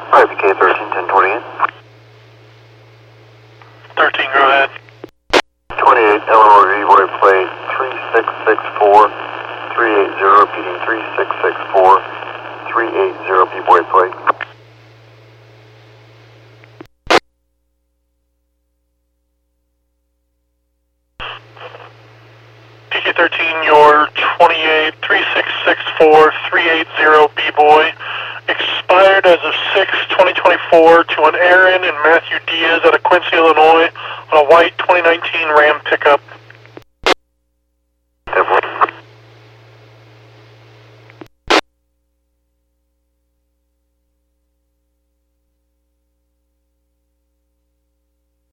RPK 131028. 13, go ahead. 28 Eleanor V-Boy plate 3664 380, repeating 3664 380 B-Boy plate. PK-13, your 28 3664 380 B-Boy expired as of 6/2024 to an Aaron and Matthew Diaz out of Quincy, Illinois on a white 2019 Ram pickup.